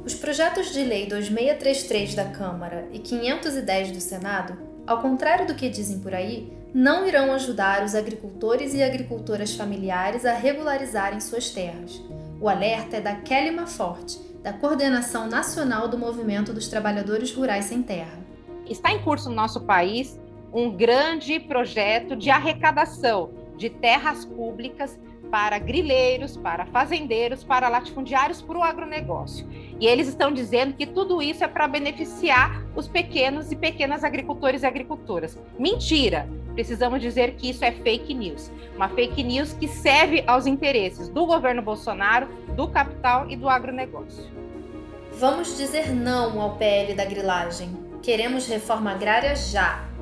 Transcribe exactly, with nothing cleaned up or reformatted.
Os projetos de lei dois mil seiscentos e trinta e três da Câmara e quinhentos e dez do Senado, ao contrário do que dizem por aí, não irão ajudar os agricultores e agricultoras familiares a regularizarem suas terras. O alerta é da Kelly Maforte, da Coordenação Nacional do Movimento dos Trabalhadores Rurais Sem Terra. Está em curso no nosso país um grande projeto de arrecadação de terras públicas para grileiros, para fazendeiros, para latifundiários, para o agronegócio. E eles estão dizendo que tudo isso é para beneficiar os pequenos e pequenas agricultores e agricultoras. Mentira! Precisamos dizer que isso é fake news. Uma fake news que serve aos interesses do governo Bolsonaro, do capital e do agronegócio. Vamos dizer não ao P L da grilagem. Queremos reforma agrária já.